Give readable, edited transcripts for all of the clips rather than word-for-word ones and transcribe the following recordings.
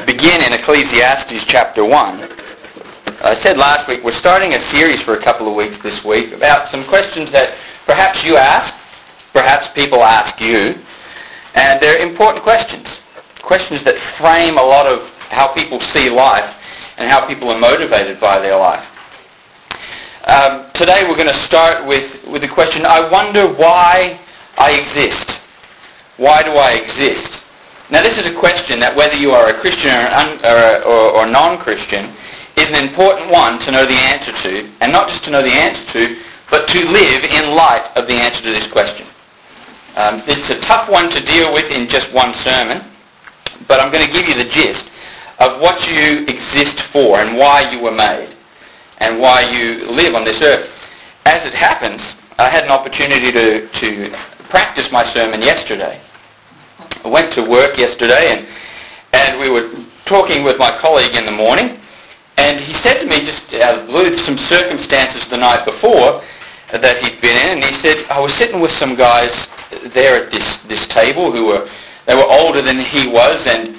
begin in Ecclesiastes chapter 1. I said last week we're starting a series for a couple of weeks this week about some questions that perhaps you ask, perhaps people ask you, and they're important questions. Questions that frame a lot of how people see life and how people are motivated by their life. Today we're going to start with the question, I wonder why I exist. Why do I exist? Now this is a question that whether you are a Christian or non-Christian is an important one to know the answer to, and not just to know the answer to, but to live in light of the answer to this question. It's a tough one to deal with in just one sermon, but I'm going to give you the gist of what you exist for and why you were made and why you live on this earth. As it happens, I had an opportunity to practice my sermon yesterday. I went to work yesterday and we were talking with my colleague in the morning, and he said to me just out of the blue some circumstances the night before that he'd been in, and he said, I was sitting with some guys there at this table who were older than he was, and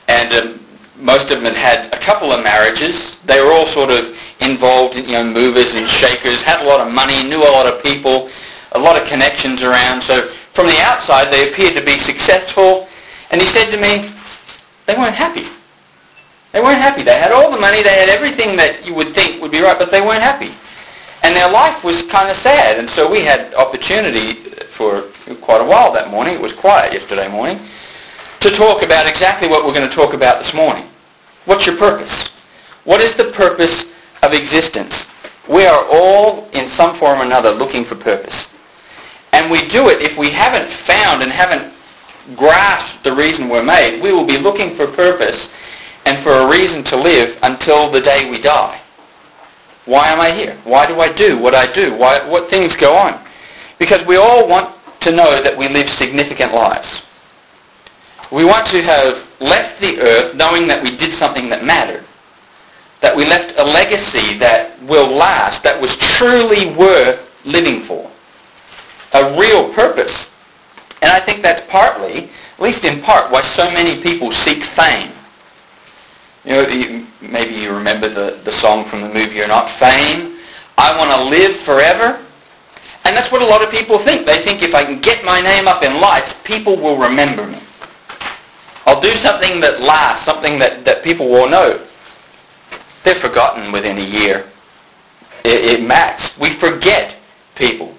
most of them had a couple of marriages. They were all sort of involved in movers and shakers, had a lot of money, knew a lot of people, a lot of connections around. So from the outside they appeared to be successful, and he said to me, they weren't happy. They weren't happy. They had all the money, they had everything that you would think would be right, but they weren't happy. And their life was kind of sad, and so we had opportunity for quite a while that morning, it was quiet yesterday morning, to talk about exactly what we're going to talk about this morning. What's your purpose? What is the purpose of existence? We are all, in some form or another, looking for purpose. And we do it if we haven't found and haven't grasped the reason we're made. We will be looking for purpose and for a reason to live until the day we die. Why am I here? Why do I do what I do? What things go on? Because we all want to know that we live significant lives. We want to have left the earth knowing that we did something that mattered. That we left a legacy that will last, that was truly worth living for. A real purpose. And I think that's partly, at least in part, why so many people seek fame. Maybe you remember the song from the movie You're Not Fame. I want to live forever. And that's what a lot of people think. They think if I can get my name up in lights, people will remember me. I'll do something that lasts, something that people will know. They're forgotten within a year. It max. We forget people.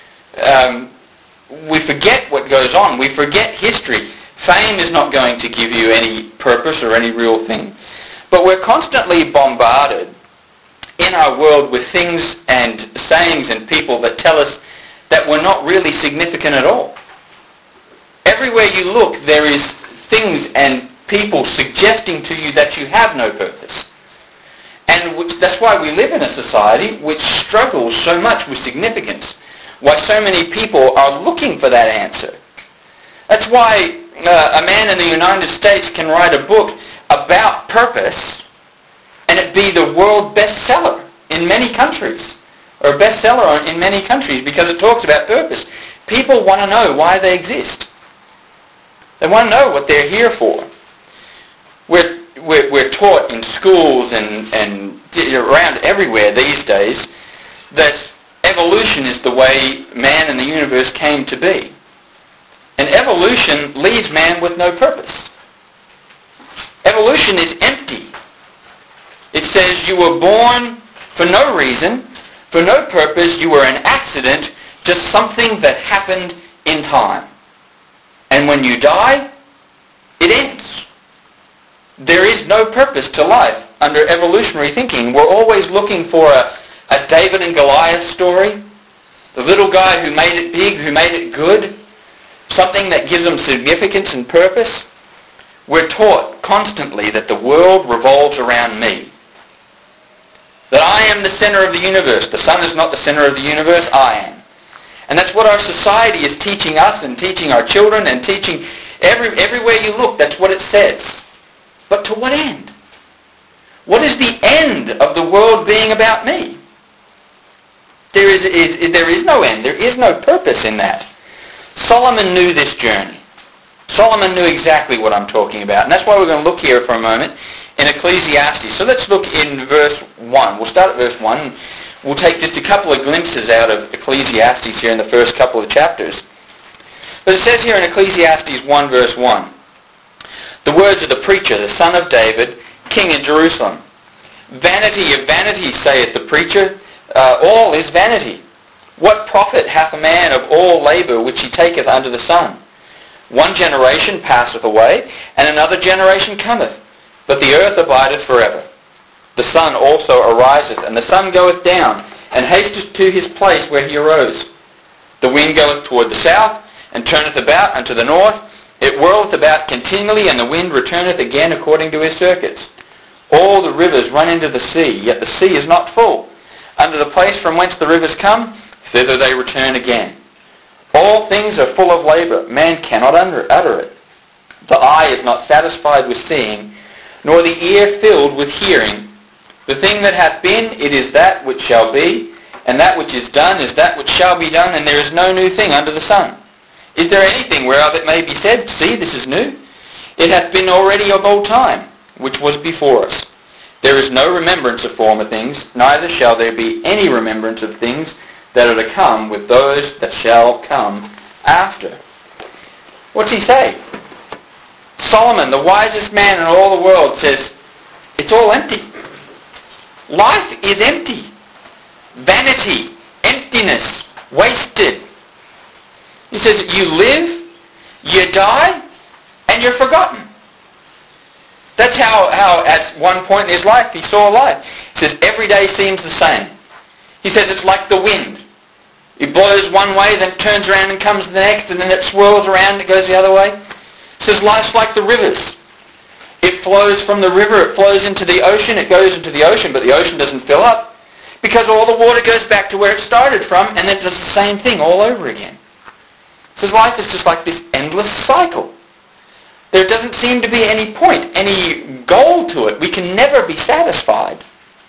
We forget what goes on. We forget history. Fame is not going to give you any purpose or any real thing. But we're constantly bombarded in our world with things and sayings and people that tell us that we're not really significant at all. Everywhere you look, there is things and people suggesting to you that you have no purpose. And that's why we live in a society which struggles so much with significance. Why so many people are looking for that answer. That's why a man in the United States can write a book about purpose and it be the world bestseller in many countries, or bestseller in many countries, because it talks about purpose. People want to know why they exist. They want to know what they're here for. We're taught in schools and around everywhere these days that evolution is the way man and the universe came to be. And evolution leaves man with no purpose. Evolution is empty. It says you were born for no reason, for no purpose, you were an accident, just something that happened in time. And when you die, it ends. There is no purpose to life under evolutionary thinking. We're always looking for a David and Goliath story. The little guy who made it big, who made it good. Something that gives them significance and purpose. We're taught constantly that the world revolves around me. That I am the center of the universe. The sun is not the center of the universe, I am. And that's what our society is teaching us and teaching our children and teaching everywhere you look, that's what it says. But to what end? What is the end of the world being about me? There is no end. There is no purpose in that. Solomon knew this journey. Solomon knew exactly what I'm talking about. And that's why we're going to look here for a moment in Ecclesiastes. So let's look in verse 1. We'll start at verse 1. We'll take just a couple of glimpses out of Ecclesiastes here in the first couple of chapters. But it says here in Ecclesiastes 1 verse 1, the words of the preacher, the son of David, king in Jerusalem. Vanity of vanities, saith the preacher, all is vanity. What profit hath a man of all labour which he taketh under the sun? One generation passeth away, and another generation cometh, but the earth abideth forever. The sun also ariseth, and the sun goeth down, and hasteth to his place where he arose. The wind goeth toward the south, and turneth about unto the north. It whirleth about continually, and the wind returneth again according to his circuits. All the rivers run into the sea, yet the sea is not full. Unto the place from whence the rivers come, thither they return again. All things are full of labour, man cannot utter it. The eye is not satisfied with seeing, nor the ear filled with hearing. The thing that hath been, it is that which shall be, and that which is done is that which shall be done, and there is no new thing under the sun. Is there anything whereof it may be said, see, this is new? It hath been already of old time, which was before us. There is no remembrance of former things, neither shall there be any remembrance of things that are to come with those that shall come after. What's he say? Solomon, the wisest man in all the world, says, it's all empty. Life is empty. Vanity, emptiness, wasted. He says, you live, you die, and you're forgotten. That's how at one point in his life he saw life. He says, every day seems the same. He says it's like the wind. It blows one way, then turns around and comes the next, and then it swirls around and it goes the other way. He says life's like the rivers. It flows from the river, it flows into the ocean, it goes into the ocean, but the ocean doesn't fill up because all the water goes back to where it started from, and then it does the same thing all over again. He says life is just like this endless cycle. There doesn't seem to be any point, any goal to it. We can never be satisfied.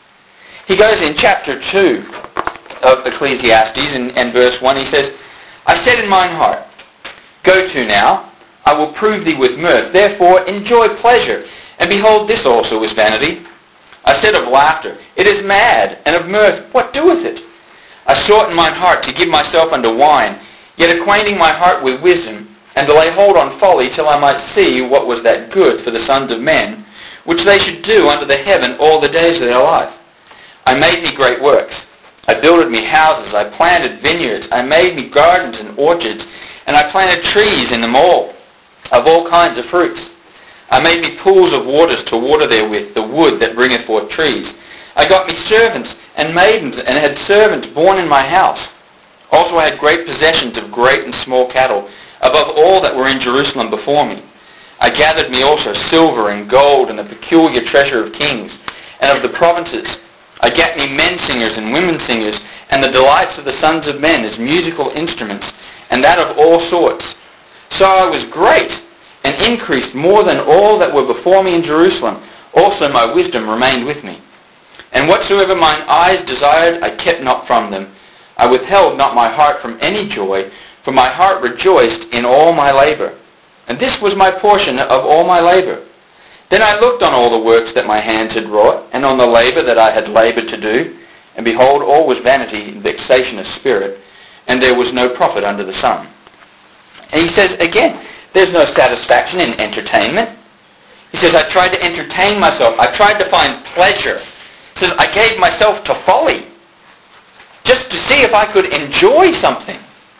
He goes in chapter 2 of Ecclesiastes, and verse 1, he says, I said in mine heart, go to now, I will prove thee with mirth. Therefore enjoy pleasure, and behold, this also is vanity. I said of laughter, it is mad, and of mirth, what doeth it? I sought in mine heart to give myself unto wine, yet acquainting my heart with wisdom, and to lay hold on folly till I might see what was that good for the sons of men, which they should do under the heaven all the days of their life. I made me great works. I builded me houses. I planted vineyards. I made me gardens and orchards. And I planted trees in them all, of all kinds of fruits. I made me pools of waters to water therewith the wood that bringeth forth trees. I got me servants and maidens, and had servants born in my house. Also I had great possessions of great and small cattle, above all that were in Jerusalem before me. I gathered me also silver and gold, and the peculiar treasure of kings, and of the provinces. I gat me men singers and women singers, and the delights of the sons of men as musical instruments, and that of all sorts. So I was great, and increased more than all that were before me in Jerusalem. Also my wisdom remained with me. And whatsoever mine eyes desired, I kept not from them. I withheld not my heart from any joy, for my heart rejoiced in all my labor. And this was my portion of all my labor. Then I looked on all the works that my hands had wrought, and on the labor that I had labored to do, and behold, all was vanity and vexation of spirit, and there was no profit under the sun. And he says, again, there's no satisfaction in entertainment. He says, I tried to entertain myself. I tried to find pleasure. He says, I gave myself to folly, just to see if I could enjoy something.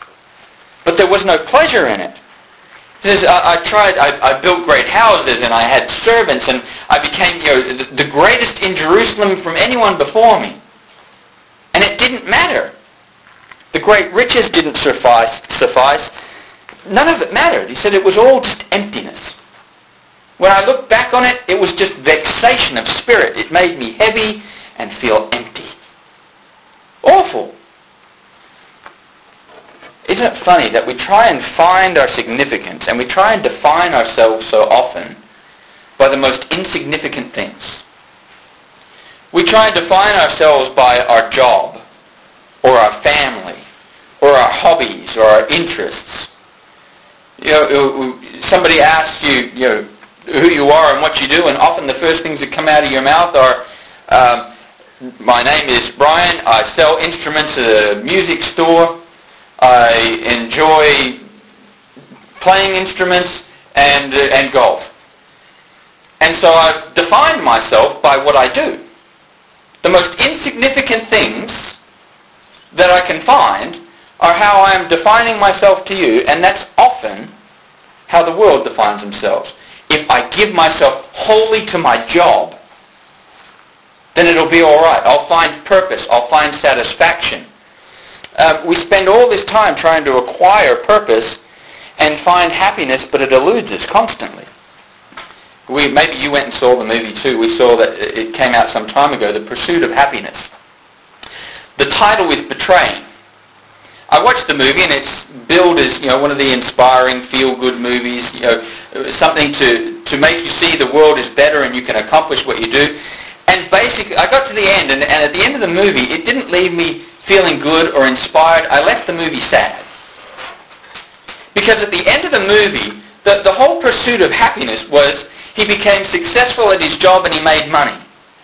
But there was no pleasure in it. He says, I built great houses, and I had servants, and I became the greatest in Jerusalem from anyone before me. And it didn't matter. The great riches didn't suffice. None of it mattered. He said it was all just emptiness. When I looked back on it, it was just vexation of spirit. It made me heavy and feel empty. Awful. Isn't it funny that we try and find our significance, and we try and define ourselves so often by the most insignificant things? We try and define ourselves by our job, or our family, or our hobbies, or our interests. somebody asks you, who you are and what you do, and often the first things that come out of your mouth are, my name is Brian, I sell instruments at a music store, I enjoy playing instruments and golf. And so I've defined myself by what I do. The most insignificant things that I can find are how I am defining myself to you, and that's often how the world defines themselves. If I give myself wholly to my job, then it'll be all right. I'll find purpose. I'll find satisfaction. We spend all this time trying to acquire purpose and find happiness, but it eludes us constantly. Maybe you went and saw the movie too. We saw that it came out some time ago, The Pursuit of Happiness. The title is Betraying. I watched the movie, and it's billed as one of the inspiring feel-good movies, something to make you see the world is better and you can accomplish what you do. And basically, I got to the end, and at the end of the movie, it didn't leave me feeling good or inspired. I left the movie sad. Because at the end of the movie, the whole pursuit of happiness was he became successful at his job and he made money.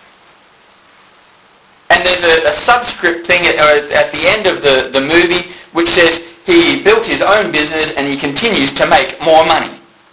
And there's a subscript thing at the end of the movie which says he built his own business and he continues to make more money.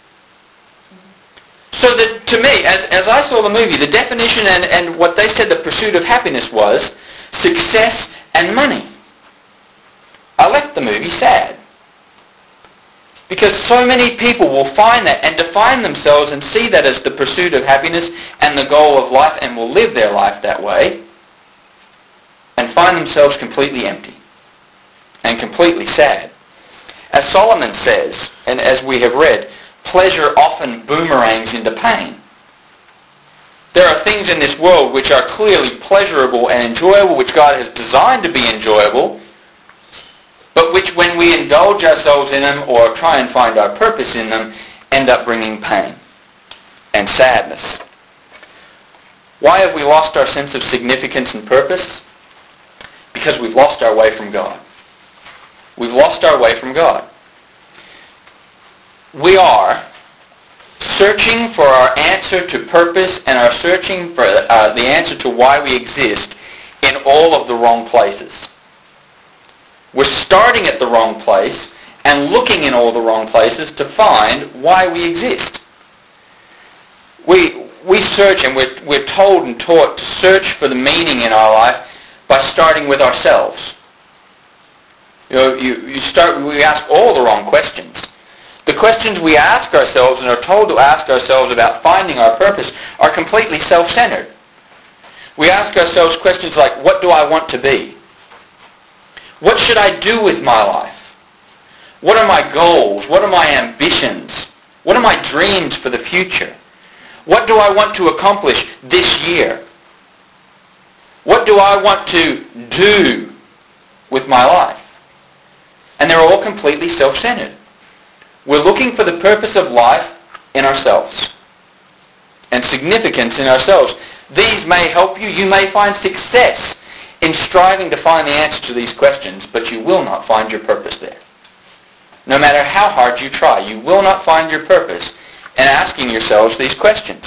So that, to me, as I saw the movie, the definition and what they said the pursuit of happiness was success and money. I left the movie sad. Because so many people will find that and define themselves and see that as the pursuit of happiness and the goal of life and will live their life that way and find themselves completely empty and completely sad. As Solomon says, and as we have read, pleasure often boomerangs into pain. There are things in this world which are clearly pleasurable and enjoyable, which God has designed to be enjoyable, but which when we indulge ourselves in them or try and find our purpose in them, end up bringing pain and sadness. Why have we lost our sense of significance and purpose? Because we've lost our way from God. We've lost our way from God. We are searching for our answer to purpose and are searching for the answer to why we exist in all of the wrong places. We're starting at the wrong place and looking in all the wrong places to find why we exist. We search, and we're told and taught to search for the meaning in our life by starting with ourselves. We ask all the wrong questions. The questions we ask ourselves and are told to ask ourselves about finding our purpose are completely self-centered. We ask ourselves questions like, what do I want to be? What should I do with my life? What are my goals? What are my ambitions? What are my dreams for the future? What do I want to accomplish this year? What do I want to do with my life? And they're all completely self-centered. We're looking for the purpose of life in ourselves and significance in ourselves. These may help you. You may find success in striving to find the answer to these questions, but you will not find your purpose there. No matter how hard you try, you will not find your purpose in asking yourselves these questions.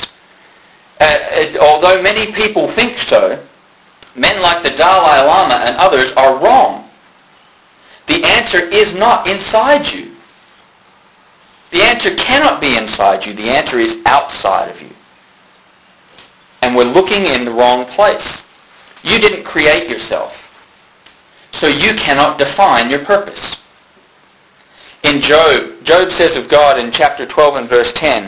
Although many people think so, men like the Dalai Lama and others are wrong. The answer is not inside you. The answer cannot be inside you. The answer is outside of you. And we're looking in the wrong place. You didn't create yourself, so you cannot define your purpose. In Job says of God in chapter 12 and verse 10,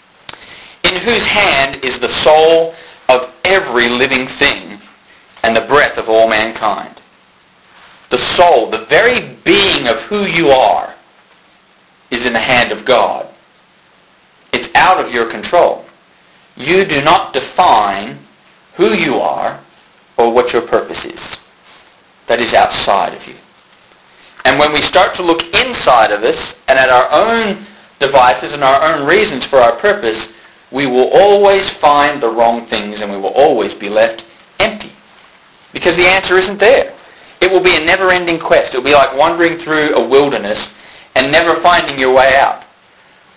in whose hand is the soul of every living thing and the breath of all mankind. The soul, the very being of who you are, is in the hand of God. It's out of your control. You do not define who you are or what your purpose is. That is outside of you. And when we start to look inside of us and at our own devices and our own reasons for our purpose, we will always find the wrong things and we will always be left empty. Because the answer isn't there. It will be a never-ending quest. It will be like wandering through a wilderness and never finding your way out.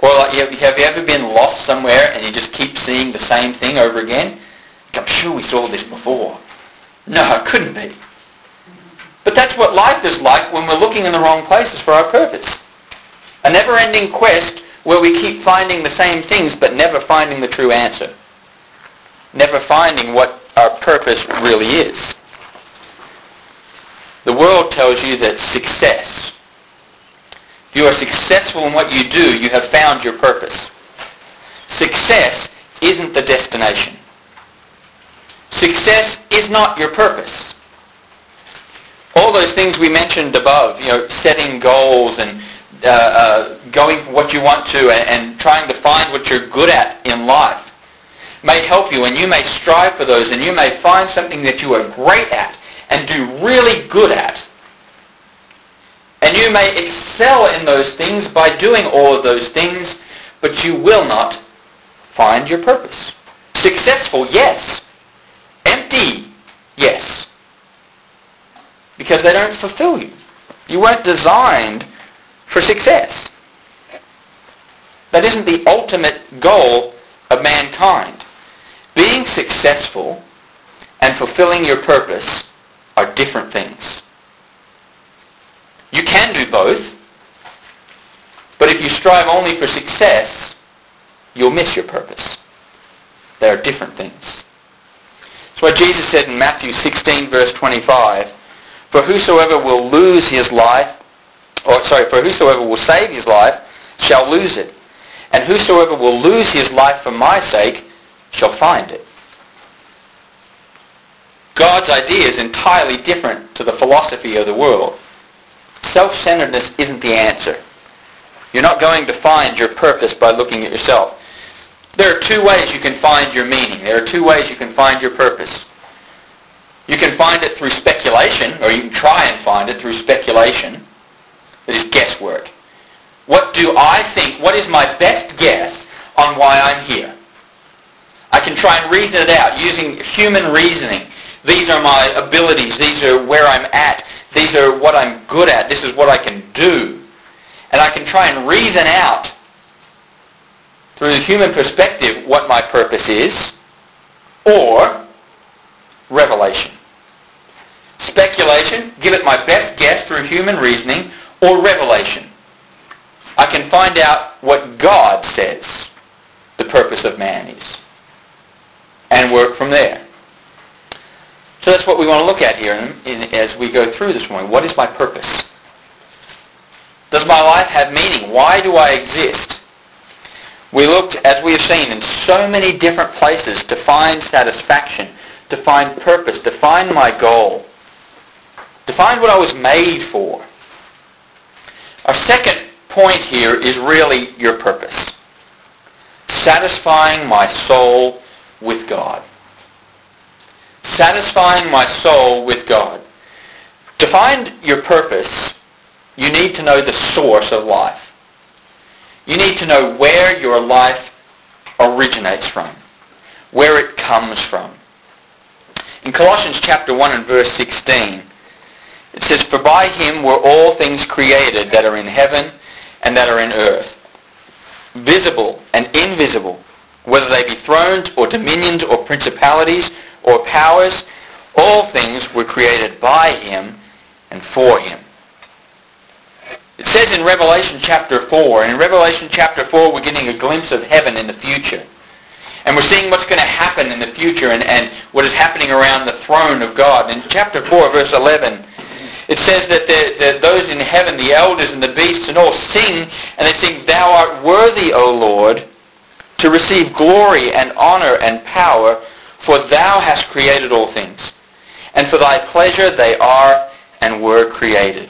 Or like, have you ever been lost somewhere and you just keep seeing the same thing over again? I'm sure we saw this before. No, it couldn't be. But that's what life is like when we're looking in the wrong places for our purpose. A never-ending quest where we keep finding the same things but never finding the true answer. Never finding what our purpose really is. The world tells you that success, if you are successful in what you do, you have found your purpose. Success isn't the destination. Success is not your purpose. All those things we mentioned above, setting goals and going for what you want to and trying to find what you're good at in life may help you, and you may strive for those, and you may find something that you are great at and do really good at. And you may excel in those things by doing all of those things, but you will not find your purpose. Successful, yes. Empty, yes. Because they don't fulfill you. You weren't designed for success. That isn't the ultimate goal of mankind. Being successful and fulfilling your purpose are different things. You can do both, but if you strive only for success, you'll miss your purpose. They are different things. That's what Jesus said in Matthew 16, verse 25. For whosoever will lose his life, for whosoever will save his life shall lose it. And whosoever will lose his life for my sake shall find it. God's idea is entirely different to the philosophy of the world. Self-centeredness isn't the answer. You're not going to find your purpose by looking at yourself. There are two ways you can find your meaning. There are two ways you can find your purpose. You can find it through speculation, or you can try and find it through speculation. That is guesswork. What do I think? What is my best guess on why I'm here? I can try and reason it out using human reasoning. These are my abilities. These are where I'm at. These are what I'm good at. This is what I can do. And I can try and reason out through the human perspective what my purpose is, or revelation. Speculation, give it my best guess through human reasoning, or revelation. I can find out what God says the purpose of man is, and work from there. So that's what we want to look at here as we go through this morning. What is my purpose? Does my life have meaning? Why do I exist? We looked, as we have seen, in so many different places to find satisfaction, to find purpose, to find my goal, to find what I was made for. Our second point here is really your purpose. Satisfying my soul with God. Satisfying my soul with God. To find your purpose, you need to know the source of life. You need to know where your life originates from, where it comes from. In Colossians chapter 1 and verse 16, it says, For by him were all things created that are in heaven and that are in earth, visible and invisible, whether they be thrones or dominions or principalities or powers, all things were created by him and for him. It says in Revelation chapter 4, and in Revelation chapter 4 we're getting a glimpse of heaven in the future. And we're seeing what's going to happen in the future and what is happening around the throne of God. In chapter 4, verse 11, it says that those in heaven, the elders and the beasts and all sing, and they sing, Thou art worthy, O Lord, to receive glory and honor and power, for Thou hast created all things. And for Thy pleasure they are and were created.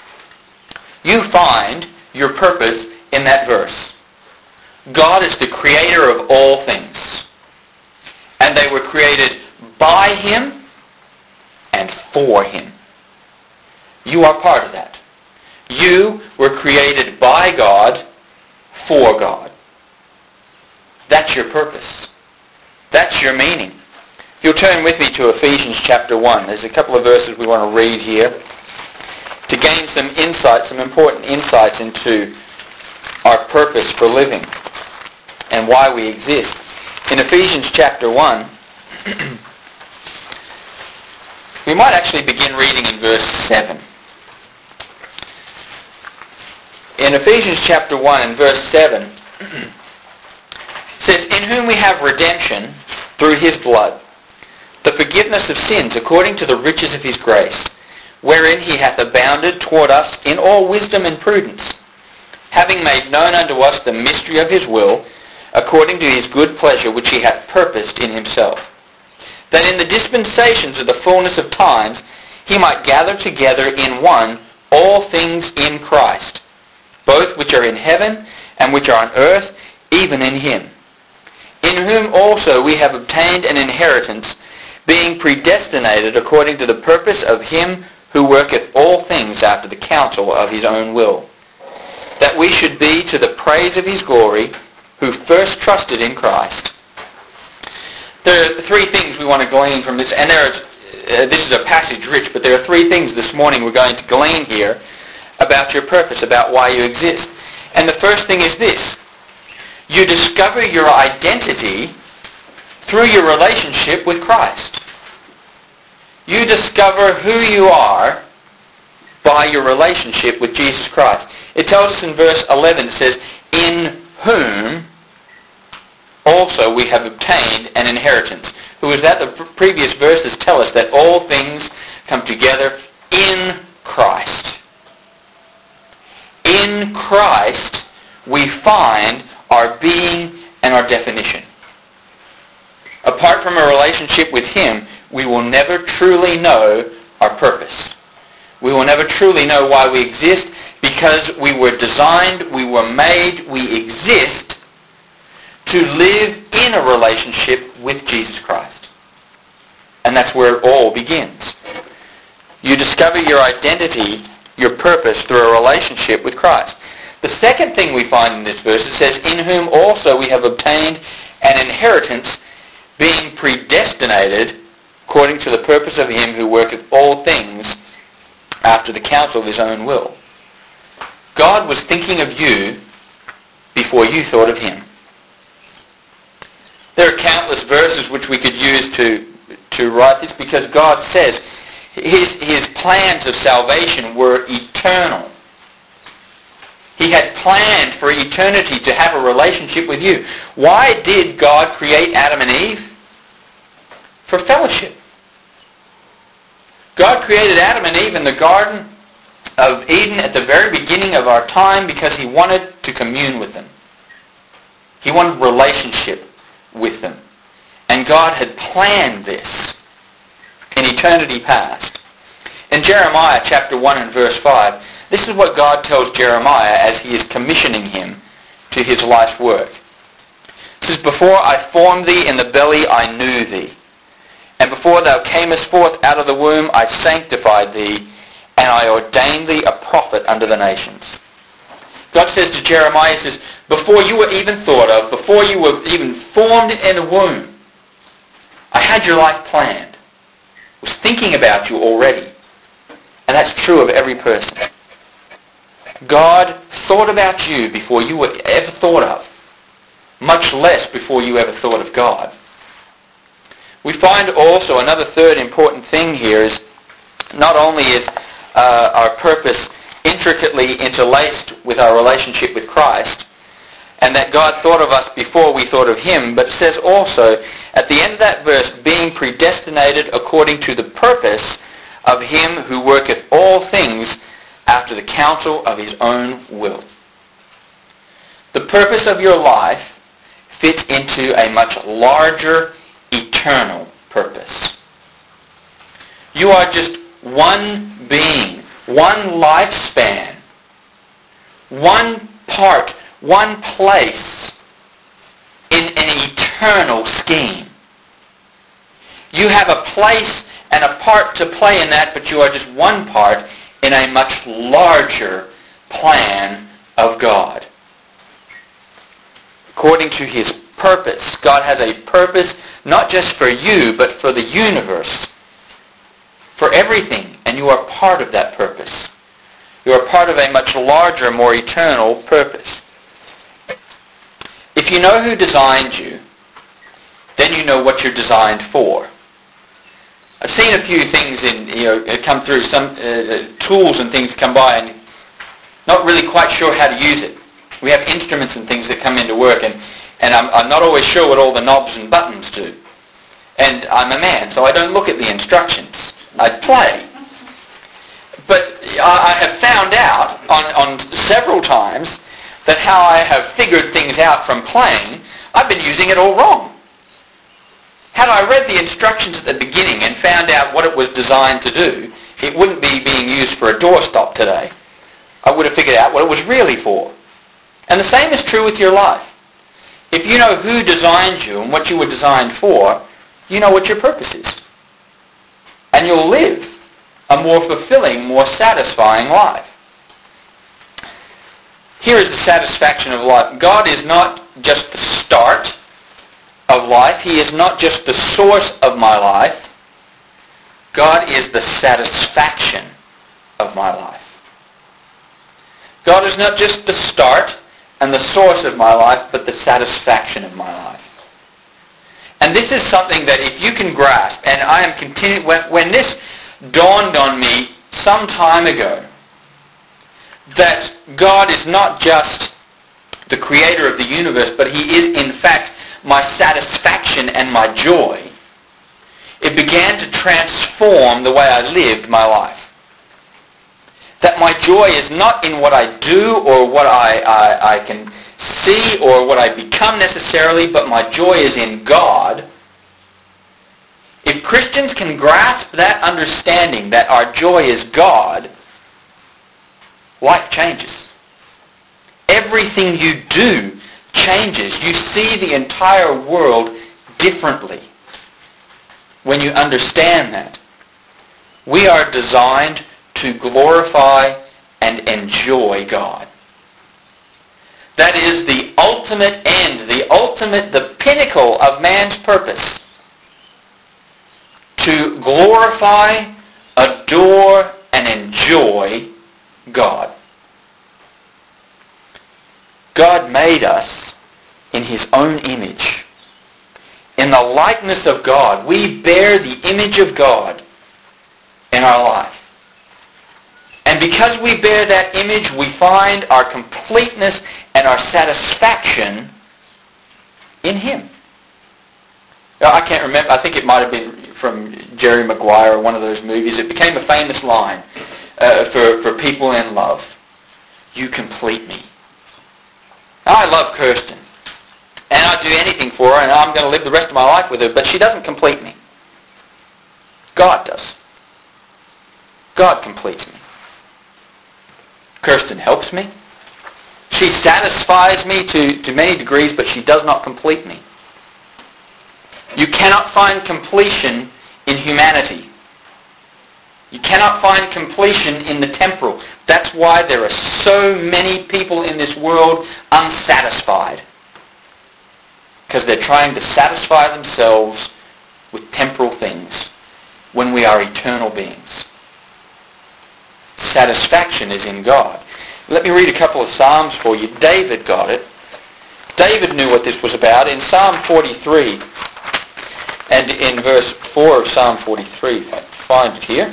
You find your purpose in that verse. God is the creator of all things. And they were created by him and for him. You are part of that. You were created by God for God. That's your purpose. That's your meaning. If you'll turn with me to Ephesians chapter 1. There's a couple of verses we want to read here to gain some insight, some important insights into our purpose for living and why we exist. In Ephesians chapter 1, we might actually begin reading in verse 7. In Ephesians chapter 1 and verse 7, it says, "In whom we have redemption through his blood, the forgiveness of sins according to the riches of his grace, wherein he hath abounded toward us in all wisdom and prudence, having made known unto us the mystery of his will, according to his good pleasure which he hath purposed in himself, that in the dispensations of the fullness of times he might gather together in one all things in Christ, both which are in heaven and which are on earth, even in him, in whom also we have obtained an inheritance, being predestinated according to the purpose of him who worketh all things after the counsel of his own will, that we should be to the praise of his glory, who first trusted in Christ." There are three things we want to glean from this, and this is a passage rich, but there are three things this morning we're going to glean here about your purpose, about why you exist. And the first thing is this: you discover your identity through your relationship with Christ. You discover who you are by your relationship with Jesus Christ. It tells us in verse 11, it says, "In whom also we have obtained an inheritance." Who is that? The previous verses tell us that all things come together in Christ. In Christ we find our being and our definition. Apart from a relationship with him, we will never truly know our purpose. We will never truly know why we exist, because we were designed, we were made, we exist to live in a relationship with Jesus Christ. And that's where it all begins. You discover your identity, your purpose, through a relationship with Christ. The second thing we find in this verse, it says, "In whom also we have obtained an inheritance, being predestinated according to the purpose of him who worketh all things after the counsel of his own will." God was thinking of you before you thought of him. There are countless verses which we could use to write this, because God says his plans of salvation were eternal. He had planned for eternity to have a relationship with you. Why did God create Adam and Eve? For fellowship. God created Adam and Eve in the Garden of Eden at the very beginning of our time because he wanted to commune with them. He wanted relationship with them. And God had planned this in eternity past. In Jeremiah chapter 1 and verse 5, this is what God tells Jeremiah as he is commissioning him to his life's work. It says, "Before I formed thee in the belly I knew thee. And before thou camest forth out of the womb I sanctified thee, and I ordained thee a prophet unto the nations." God says to Jeremiah, he says, before you were even thought of, before you were even formed in the womb, I had your life planned. I was thinking about you already. And that's true of every person. God thought about you before you were ever thought of, much less before you ever thought of God. We find also another third important thing here is not only is our purpose intricately interlaced with our relationship with Christ, and that God thought of us before we thought of him, but it says also at the end of that verse, "being predestinated according to the purpose of him who worketh all things after the counsel of his own will." The purpose of your life fits into a much larger, eternal purpose. You are just one being, one lifespan, one part, one place in an eternal scheme. You have a place and a part to play in that, but you are just one part in a much larger plan of God. According to his purpose, God has a purpose not just for you, but for the universe, for everything, and you are part of that purpose. You are part of a much larger, more eternal purpose. If you know who designed you, then you know what you're designed for. I've seen a few things come through, some tools and things come by, and not really quite sure how to use it. We have instruments and things that come into work, and I'm not always sure what all the knobs and buttons do. And I'm a man, so I don't look at the instructions. I play. But I have found out on several times that how I have figured things out from playing, I've been using it all wrong. Had I read the instructions at the beginning and found out what it was designed to do, it wouldn't be being used for a doorstop today. I would have figured out what it was really for. And the same is true with your life. If you know who designed you and what you were designed for, you know what your purpose is. And you'll live a more fulfilling, more satisfying life. Here is the satisfaction of life. God is not just the start of life. He is not just the source of my life. God is the satisfaction of my life. God is not just the start and the source of my life, but the satisfaction of my life. And this is something that if you can grasp, and I am continuing, when this dawned on me some time ago, that God is not just the creator of the universe, but He is in fact my satisfaction and my joy, it began to transform the way I lived my life. That my joy is not in what I do or what I can see or what I become necessarily, but my joy is in God. If Christians can grasp that understanding that our joy is God, life changes. Everything you do changes. You see the entire world differently when you understand that. We are designed to glorify and enjoy God. That is the ultimate end, the pinnacle of man's purpose. To glorify, adore, and enjoy God. God made us in His own image. In the likeness of God, we bear the image of God in our life. And because we bear that image, we find our completeness and our satisfaction in Him. Now, I can't remember, I think it might have been from Jerry Maguire or one of those movies. It became a famous line for people in love. You complete me. Now, I love Kirsten. And I'd do anything for her, and I'm going to live the rest of my life with her, but she doesn't complete me. God does. God completes me. Kirsten helps me. She satisfies me to many degrees, but she does not complete me. You cannot find completion in humanity. You cannot find completion in the temporal. That's why there are so many people in this world unsatisfied. Because they're trying to satisfy themselves with temporal things when we are eternal beings. Satisfaction is in God. Let me read a couple of Psalms for you. David got it. David knew what this was about. In Psalm 43, and in verse 4 of Psalm 43, if I can find it here,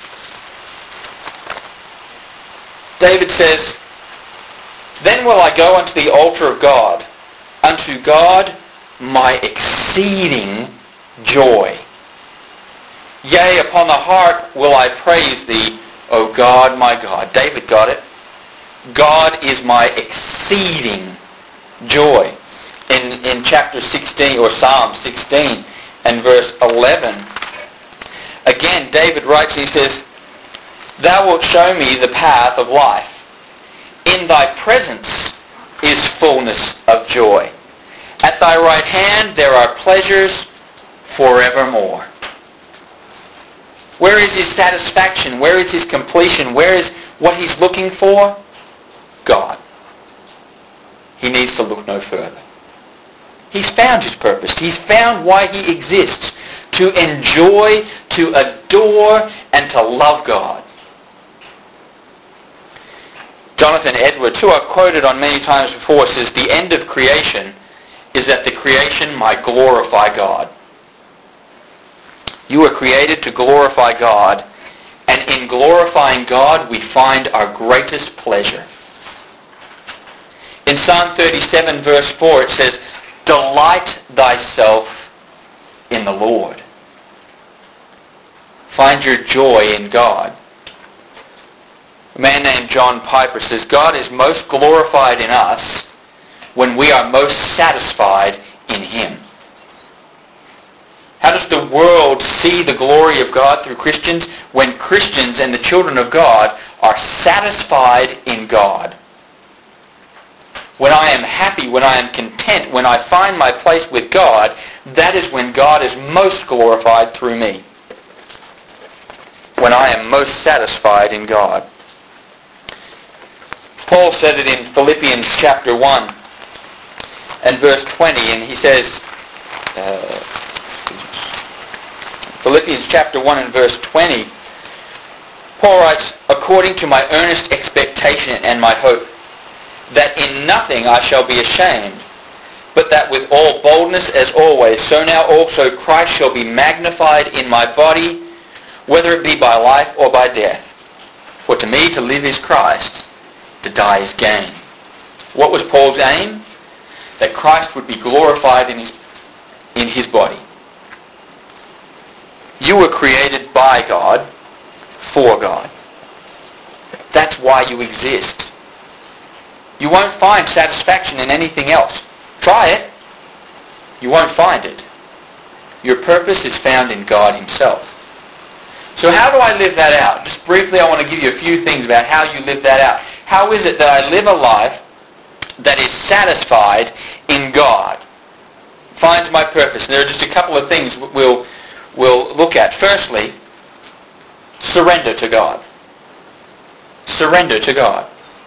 David says, "Then will I go unto the altar of God, unto God my exceeding joy. Yea, upon the harp will I praise Thee, O God, my God." David got it. God is my exceeding joy. In chapter 16, or Psalm 16, and verse 11, again, David writes, he says, "Thou wilt show me the path of life. In Thy presence is fullness of joy. At Thy right hand there are pleasures forevermore." Where is his satisfaction? Where is his completion? Where is what he's looking for? God. He needs to look no further. He's found his purpose. He's found why he exists. To enjoy, to adore, and to love God. Jonathan Edwards, who I've quoted on many times before, says the end of creation is that the creation might glorify God. You were created to glorify God, and in glorifying God we find our greatest pleasure. In Psalm 37 verse 4 it says, "Delight thyself in the Lord." Find your joy in God. A man named John Piper says, "God is most glorified in us when we are most satisfied in Him." How does the world see the glory of God through Christians? When Christians and the children of God are satisfied in God. When I am happy, when I am content, when I find my place with God, that is when God is most glorified through me. When I am most satisfied in God. Paul said it in Philippians chapter 1 and verse 20, and he says, Philippians chapter 1 and verse 20, Paul writes, "According to my earnest expectation and my hope, that in nothing I shall be ashamed, but that with all boldness as always, so now also Christ shall be magnified in my body, whether it be by life or by death. For to me to live is Christ, to die is gain." What was Paul's aim? That Christ would be glorified in his body. You were created by God, for God. That's why you exist. You won't find satisfaction in anything else. Try it. You won't find it. Your purpose is found in God Himself. So how do I live that out? Just briefly, I want to give you a few things about how you live that out. How is it that I live a life that is satisfied in God? Finds my purpose. And there are just a couple of things we'll look at. Firstly, surrender to God. Surrender to God.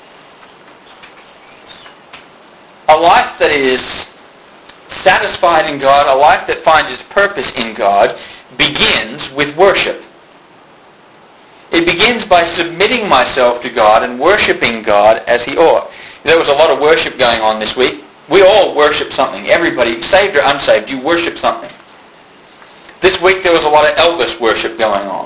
A life that is satisfied in God, a life that finds its purpose in God, begins with worship. It begins by submitting myself to God and worshiping God as He ought. There was a lot of worship going on this week. We all worship something. Everybody, saved or unsaved, you worship something. This week there was a lot of Elvis worship going on.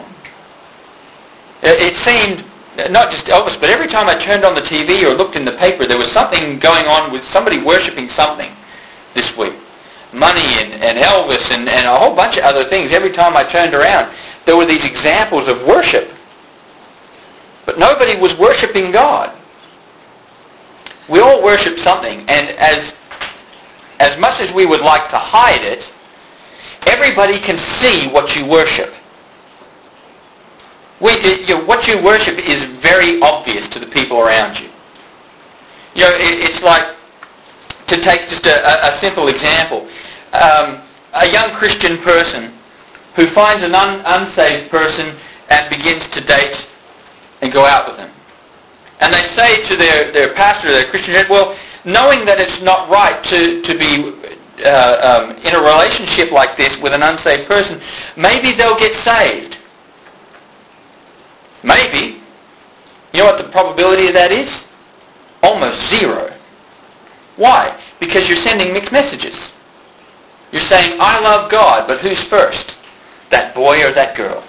It seemed, not just Elvis, but every time I turned on the TV or looked in the paper, there was something going on with somebody worshiping something this week. Money and Elvis and a whole bunch of other things. Every time I turned around, there were these examples of worship. But nobody was worshiping God. We all worship something, and as much as we would like to hide it, everybody can see what you worship. What you worship is very obvious to the people around you. It's like, to take just a simple example, a young Christian person who finds an unsaved person and begins to date and go out with him. And they say to their pastor, their Christian head, well, knowing that it's not right to be in a relationship like this with an unsaved person, maybe they'll get saved. Maybe. You know what the probability of that is? Almost zero. Why? Because you're sending mixed messages. You're saying, I love God, but who's first? That boy or that girl?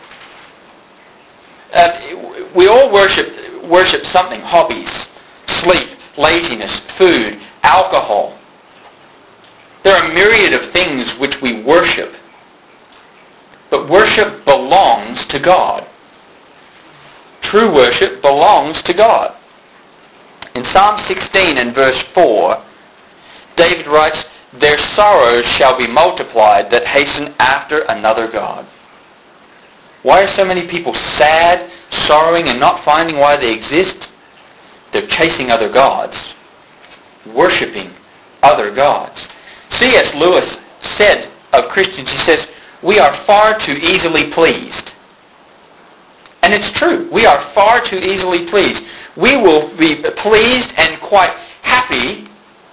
We all worship something. Hobbies, sleep, laziness, food, alcohol. There are a myriad of things which we worship. But worship belongs to God. True worship belongs to God. In Psalm 16 and verse 4, David writes, "Their sorrows shall be multiplied that hasten after another God." Why are so many people sad, sorrowing, and not finding why they exist? They're chasing other gods, worshipping other gods. C.S. Lewis said of Christians, he says, we are far too easily pleased. And it's true. We are far too easily pleased. We will be pleased and quite happy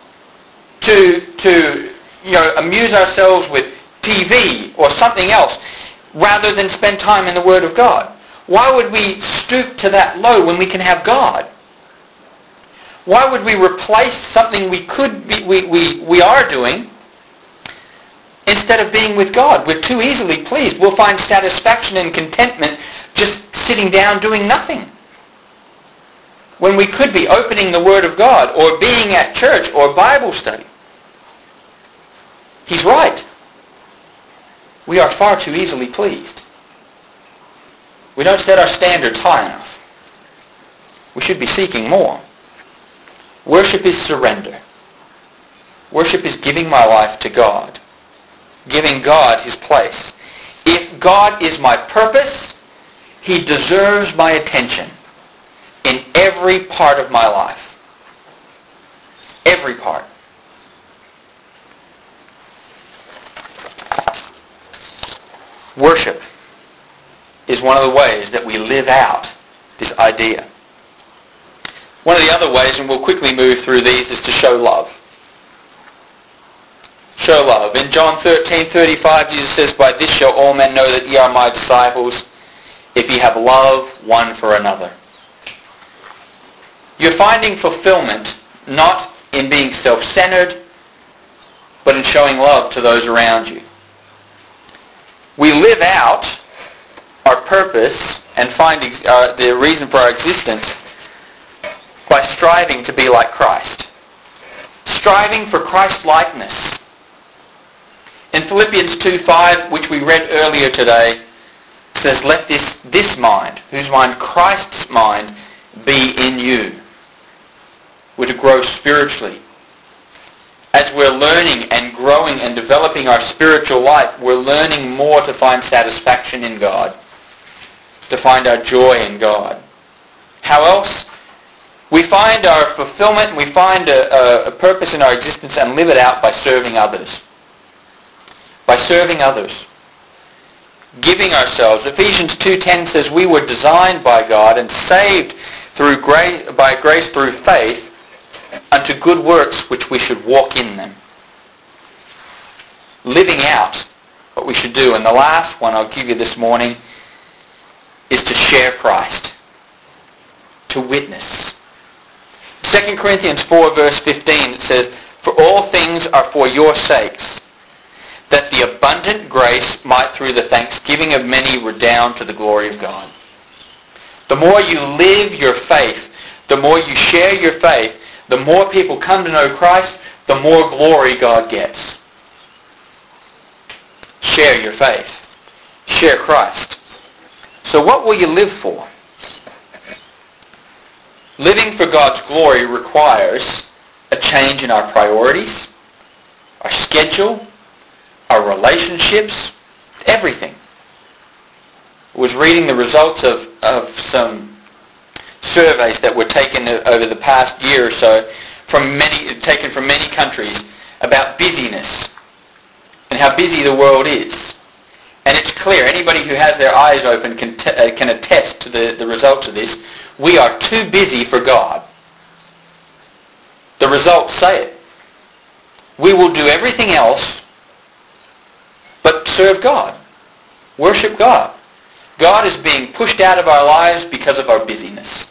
to amuse ourselves with TV or something else rather than spend time in the Word of God. Why would we stoop to that low when we can have God? Why would we replace something we are doing instead of being with God. We're too easily pleased. We'll find satisfaction and contentment just sitting down doing nothing, when we could be opening the Word of God or being at church or Bible study. He's right. We are far too easily pleased. We don't set our standards high enough. We should be seeking more. Worship is surrender. Worship is giving my life to God, giving God His place. If God is my purpose, He deserves my attention in every part of my life. Every part. Worship is one of the ways that we live out this idea. One of the other ways, and we'll quickly move through these, is to show love. Show love. In John 13:35, Jesus says, "By this shall all men know that ye are my disciples, if ye have love one for another." You're finding fulfillment not in being self-centered, but in showing love to those around you. We live out our purpose and find the reason for our existence by striving to be like Christ. Striving for Christ-likeness. In Philippians 2:5, which we read earlier today, it says, "Let this mind," whose mind? Christ's mind, "be in you." We're to grow spiritually. As we're learning and growing and developing our spiritual life, we're learning more to find satisfaction in God, to find our joy in God. How else? We find our fulfillment and we find a purpose in our existence and live it out by serving others. By serving others. Giving ourselves. Ephesians 2:10 says we were designed by God and saved by grace through faith unto good works which we should walk in them. Living out what we should do. And the last one I'll give you this morning is to share Christ. To witness. 2 Corinthians 4 verse 15, it says, "For all things are for your sakes, that the abundant grace might through the thanksgiving of many redound to the glory of God." The more you live your faith, the more you share your faith, the more people come to know Christ, the more glory God gets. Share your faith. Share Christ. So what will you live for? Living for God's glory requires a change in our priorities, our schedule, our relationships, everything. I was reading the results of some surveys that were taken over the past year or so, taken from many countries, about busyness and how busy the world is. And it's clear, anybody who has their eyes open can attest to the results of this. We are too busy for God. The results say it. We will do everything else but serve God. Worship God. God is being pushed out of our lives because of our busyness.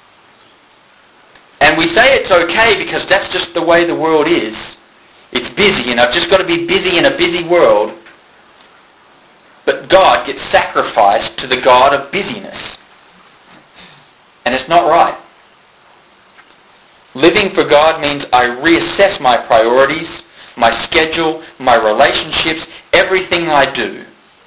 And we say it's okay because that's just the way the world is. It's busy and I've just got to be busy in a busy world. But God gets sacrificed to the God of busyness. And it's not right. Living for God means I reassess my priorities, my schedule, my relationships, everything I do.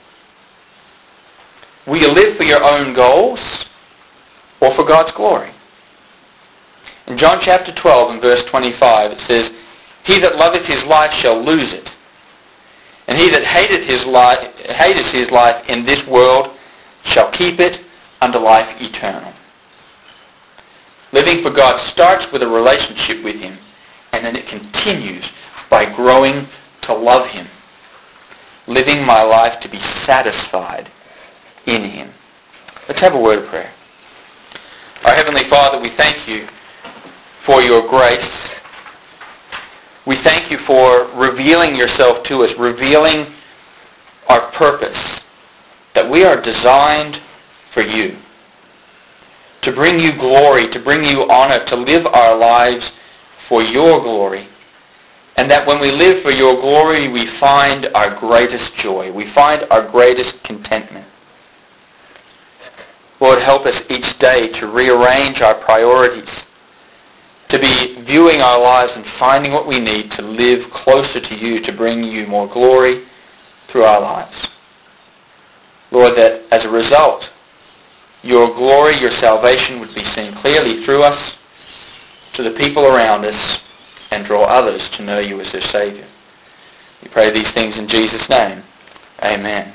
Will you live for your own goals or for God's glory? In John chapter 12 and verse 25 it says, "He that loveth his life shall lose it. And he that hateth his life in this world shall keep it unto life eternal." Living for God starts with a relationship with Him, and then it continues by growing to love Him. Living my life to be satisfied in Him. Let's have a word of prayer. Our Heavenly Father, we thank You for Your grace. We thank You for revealing Yourself to us, revealing our purpose, that we are designed for You, to bring You glory, to bring You honor, to live our lives for Your glory, And that when we live for your glory, we find our greatest joy. We find our greatest contentment. Lord, help us each day to rearrange our priorities, to be viewing our lives and finding what we need to live closer to you, to bring you more glory through our lives. Lord, that as a result, your glory, your salvation would be seen clearly through us to the people around us and draw others to know you as their Savior. We pray these things in Jesus' name. Amen.